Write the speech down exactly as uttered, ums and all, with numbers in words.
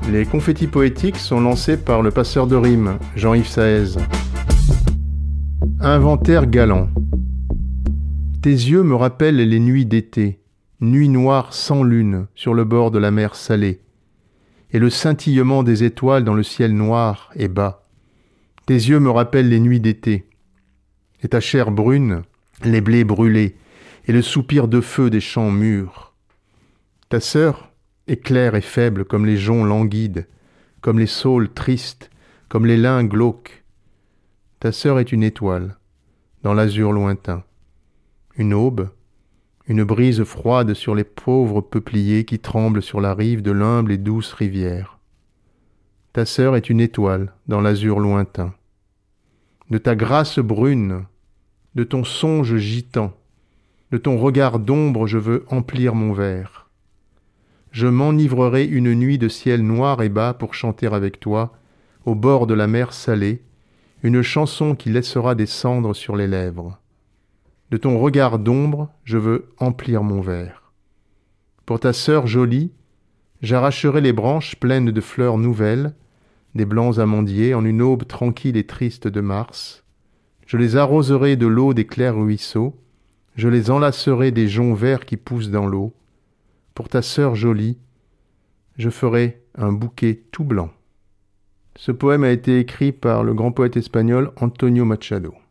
Les confettis poétiques sont lancés par le passeur de rimes, Jean-Yves Saez. Inventaire galant. Tes yeux me rappellent les nuits d'été, nuits noires sans lune sur le bord de la mer salée, et le scintillement des étoiles dans le ciel noir et bas. Tes yeux me rappellent les nuits d'été, et ta chair brune, les blés brûlés, et le soupir de feu des champs mûrs. Ta sœur est claire et faible comme les joncs languides, comme les saules tristes, comme les lins glauques. Ta sœur est une étoile, dans l'azur lointain. Une aube, une brise froide sur les pauvres peupliers qui tremblent sur la rive de l'humble et douce rivière. Ta sœur est une étoile dans l'azur lointain. De ta grâce brune, de ton songe gitan, de ton regard d'ombre je veux emplir mon verre. Je m'enivrerai une nuit de ciel noir et bas pour chanter avec toi, au bord de la mer salée, une chanson qui laissera des cendres sur les lèvres. De ton regard d'ombre, je veux emplir mon verre. Pour ta sœur jolie, j'arracherai les branches pleines de fleurs nouvelles, des blancs amandiers en une aube tranquille et triste de mars. Je les arroserai de l'eau des clairs ruisseaux, je les enlacerai des joncs verts qui poussent dans l'eau. Pour ta sœur jolie, je ferai un bouquet tout blanc. Ce poème a été écrit par le grand poète espagnol Antonio Machado.